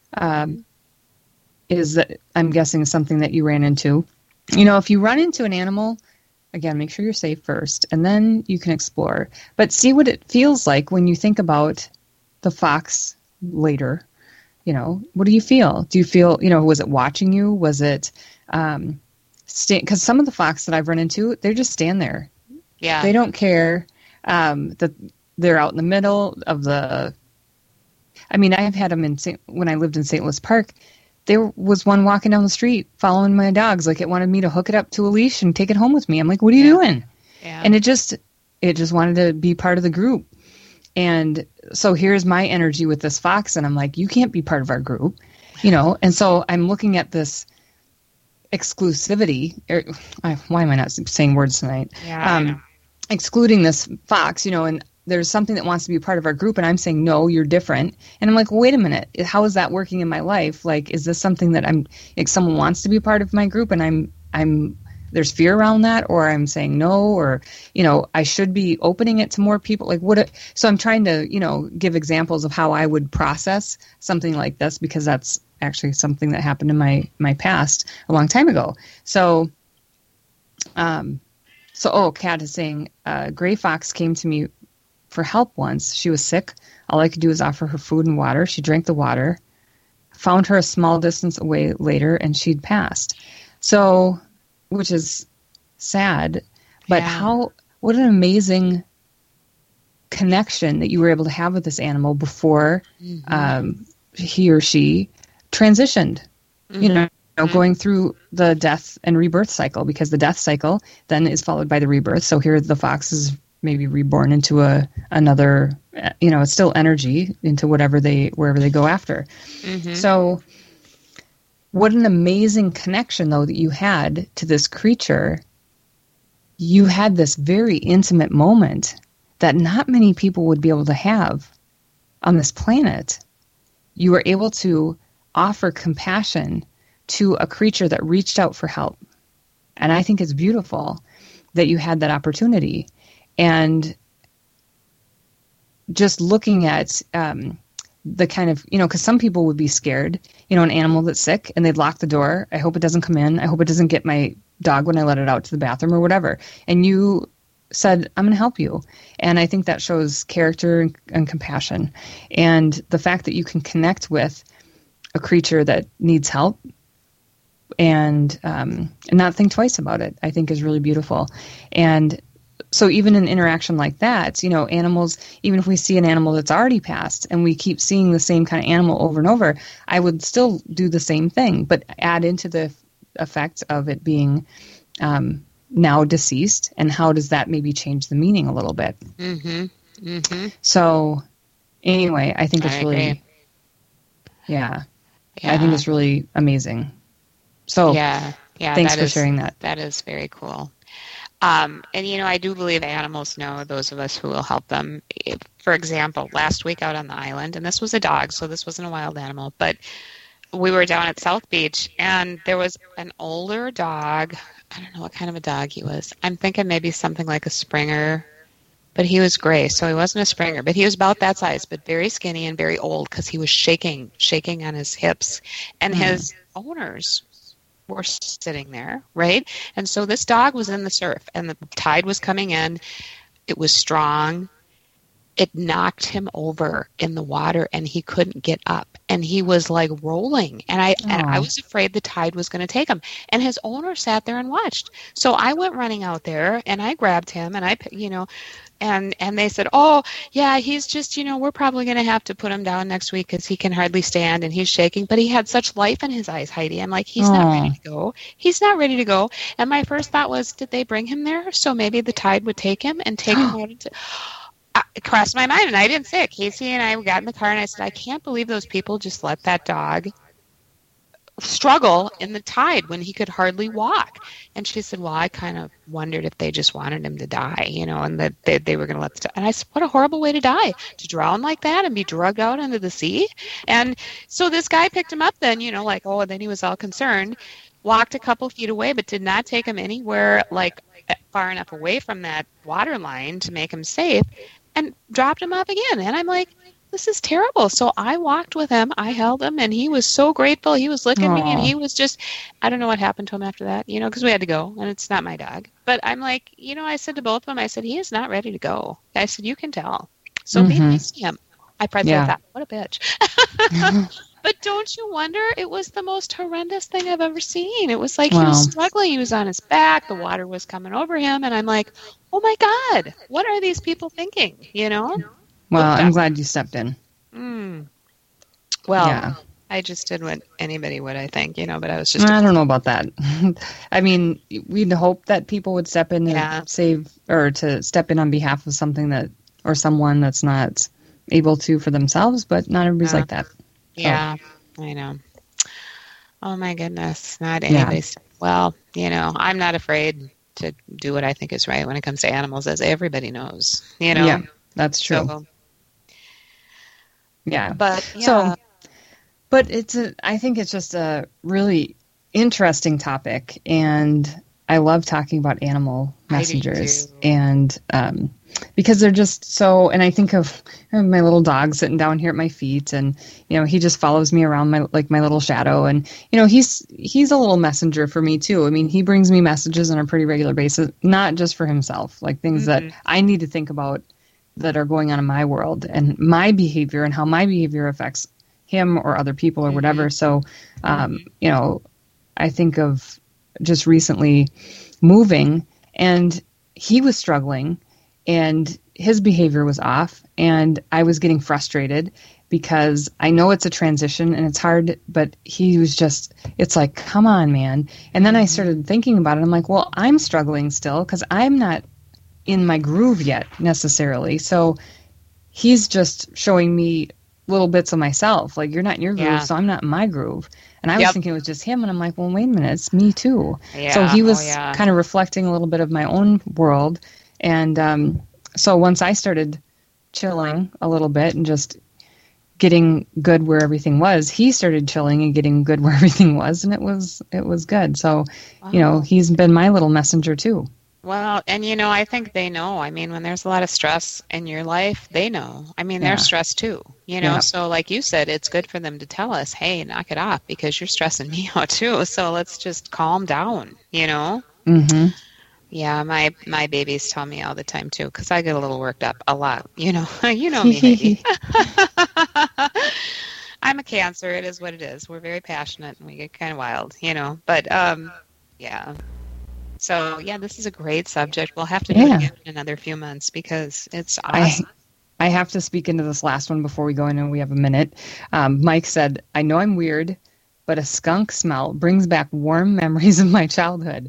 is, that I'm guessing, something that you ran into. If you run into an animal, again, make sure you're safe first, and then you can explore. But see what it feels like when you think about the fox later. what do you feel? Do you feel, was it watching you? Was it, because some of the fox that I've run into, they just stand there. Yeah. They don't care that they're out in the middle of the, I've had them when I lived in St. Louis Park, there was one walking down the street following my dogs. Like, it wanted me to hook it up to a leash and take it home with me. I'm like, what are you doing? Yeah. And it just wanted to be part of the group. And so here's my energy with this fox. And I'm like, you can't be part of our group, And so I'm looking at this exclusivity. Why am I not saying words tonight? Yeah, excluding this fox, and there's something that wants to be part of our group. And I'm saying, no, you're different. And I'm like, well, wait a minute. How is that working in my life? Like, is this something that someone wants to be part of my group and I'm there's fear around that, or I'm saying no, or, I should be opening it to more people. Like, so I'm trying to, give examples of how I would process something like this, because that's actually something that happened in my past a long time ago. So, Kat is saying, Gray Fox came to me for help once. She was sick. All I could do was offer her food and water. She drank the water, found her a small distance away later, and she'd passed. So, which is sad, but what an amazing connection that you were able to have with this animal before he or she transitioned, going through the death and rebirth cycle, because the death cycle then is followed by the rebirth. So here the fox is maybe reborn into another, it's still energy into wherever they go after. Mm-hmm. So what an amazing connection, though, that you had to this creature. You had this very intimate moment that not many people would be able to have on this planet. You were able to offer compassion to a creature that reached out for help. And I think it's beautiful that you had that opportunity. And just looking at the kind of, because some people would be scared, an animal that's sick, and they'd lock the door. I hope it doesn't come in. I hope it doesn't get my dog when I let it out to the bathroom or whatever. And you said, I'm going to help you. And I think that shows character and compassion. And the fact that you can connect with a creature that needs help and not think twice about it, I think is really beautiful. And so even an interaction like that, animals, even if we see an animal that's already passed and we keep seeing the same kind of animal over and over, I would still do the same thing, but add into the effect of it being now deceased, and how does that maybe change the meaning a little bit? Mm-hmm. Mm-hmm. So anyway, I think it's really, yeah, I think it's really amazing. So thanks for sharing that. That is very cool. And, I do believe animals know those of us who will help them. For example, last week out on the island, and this was a dog, so this wasn't a wild animal, but we were down at South Beach, and there was an older dog. I don't know what kind of a dog he was. I'm thinking maybe something like a Springer, but he was gray, so he wasn't a Springer. But he was about that size, but very skinny and very old, because he was shaking on his hips. And his owners were sitting there, right? And so this dog was in the surf, and the tide was coming in. It was strong. It knocked him over in the water, and he couldn't get up, and he was like rolling. And I was afraid the tide was going to take him. And his owner sat there and watched. So I went running out there, and I grabbed him, and and they said, oh, yeah, he's just, we're probably going to have to put him down next week because he can hardly stand and he's shaking. But he had such life in his eyes, Heidi. I'm like, he's not ready to go. He's not ready to go. And my first thought was, did they bring him there so maybe the tide would take him and take him out into... It crossed my mind, and I didn't say it. Casey and I got in the car, and I said, I can't believe those people just let that dog struggle in the tide when he could hardly walk. And she said, well, I kind of wondered if they just wanted him to die, and that they were going to let the... And I said, what a horrible way to die, to drown like that and be drugged out into the sea. And so this guy picked him up then, and then he was all concerned, walked a couple feet away, but did not take him anywhere far enough away from that water line to make him safe, and dropped him off again. And I'm like, this is terrible. So I walked with him. I held him, and he was so grateful. He was licking me, and he was just, I don't know what happened to him after that, because we had to go, and it's not my dog. But I'm like, I said to both of them, I said, he is not ready to go. I said, you can tell. So be nice to him. I probably thought, what a bitch. But don't you wonder? It was the most horrendous thing I've ever seen. It was like he was struggling. He was on his back. The water was coming over him. And I'm like, oh, my God, what are these people thinking, you know? Well, I'm glad you stepped in. Well, yeah. I just did what anybody would, I think, you know, but I was just... I don't know about that. I mean, we'd hope that people would step in and save, or to step in on behalf of something that, or someone that's not able to for themselves, but not everybody's like that. Yeah, I know. Oh, my goodness. Not anybody's... Yeah. Well, you know, I'm not afraid to do what I think is right when it comes to animals, as everybody knows, you know? Yeah, that's true. So, yeah. But, yeah. So, but I think it's just a really interesting topic, and I love talking about animal messengers, and because they're just so. And I think of my little dog sitting down here at my feet, and you know he just follows me around my little shadow, and you know he's a little messenger for me too. I mean, he brings me messages on a pretty regular basis, not just for himself, like things that I need to think about that are going on in my world and my behavior and how my behavior affects him or other people or whatever. So, you know, I think of just recently moving, and he was struggling and his behavior was off, and I was getting frustrated because I know it's a transition and it's hard, but he was just, it's like, come on, man. And then I started thinking about it. I'm like, well, I'm struggling still because I'm not in my groove yet necessarily. So he's just showing me little bits of myself, like you're not in your groove, so I'm not in my groove. And I was thinking it was just him, and I'm like, well, wait a minute, it's me too. So he was kind of reflecting a little bit of my own world, and so once I started chilling a little bit and just getting good where everything was, he started chilling and getting good where everything was, and it was good. So you know, he's been my little messenger too. Well, and you know, I think they know. I mean, when there's a lot of stress in your life, they know. I mean, they're stressed too, you know. So like you said, it's good for them to tell us, hey, knock it off because you're stressing me out too. So let's just calm down, you know. Mm-hmm. Yeah, my babies tell me all the time too, because I get a little worked up a lot, you know. You know me, Heidi. I'm a Cancer. It is what it is. We're very passionate and we get kind of wild, you know. But yeah. So, yeah, this is a great subject. We'll have to do it again in another few months because it's awesome. I have to speak into this last one before we go in, and we have a minute. Mike said, I know I'm weird, but a skunk smell brings back warm memories of my childhood.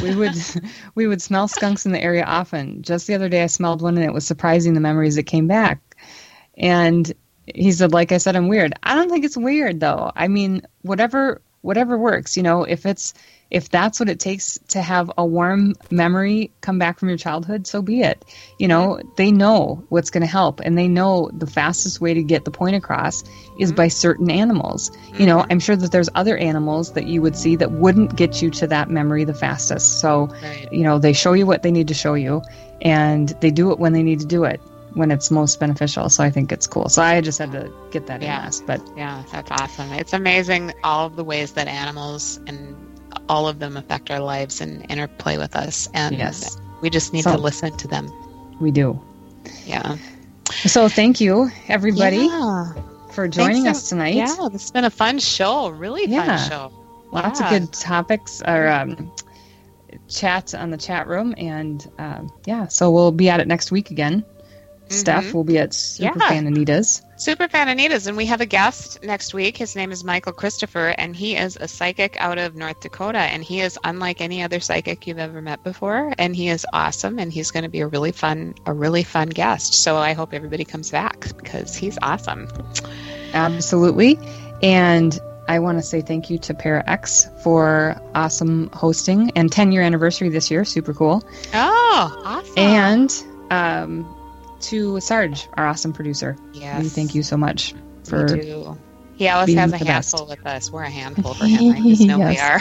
We would smell skunks in the area often. Just the other day I smelled one, and it was surprising the memories that came back. And he said, like I said, I'm weird. I don't think it's weird, though. I mean, whatever works, you know, if that's what it takes to have a warm memory come back from your childhood, so be it. You know, they know what's going to help, and they know the fastest way to get the point across is by certain animals. You know, I'm sure that there's other animals that you would see that wouldn't get you to that memory the fastest. So, you know, they show you what they need to show you, and they do it when they need to do it, when it's most beneficial. So I think it's cool. So I just had to get that in last. But yeah, that's awesome. It's amazing all of the ways that animals and all of them affect our lives and interplay with us, and we just need to listen to them. We do. Yeah. So thank you, everybody, for joining us tonight. Yeah, this has been a fun show. Really fun show. Lots of good topics or chat on the chat room, and so we'll be at it next week again. Steph will be at Super Fan Anita's. Super Fan Anita's, and we have a guest next week. His name is Michael Christopher, and he is a psychic out of North Dakota, and he is unlike any other psychic you've ever met before, and he is awesome, and he's going to be a really fun guest. So I hope everybody comes back because he's awesome. Absolutely. And I want to say thank you to Para X for awesome hosting and 10-year anniversary this year. Super cool. Oh, awesome. And to Sarge, our awesome producer. Yes. We thank you so much for We do. He always has a handful with us. We're a handful for him. I just know we are.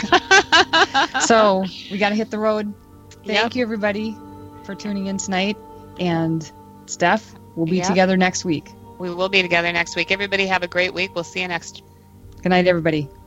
So we got to hit the road. Thank you, everybody, for tuning in tonight. And Steph, we'll be together next week. We will be together next week. Everybody have a great week. We'll see you next. Good night, everybody.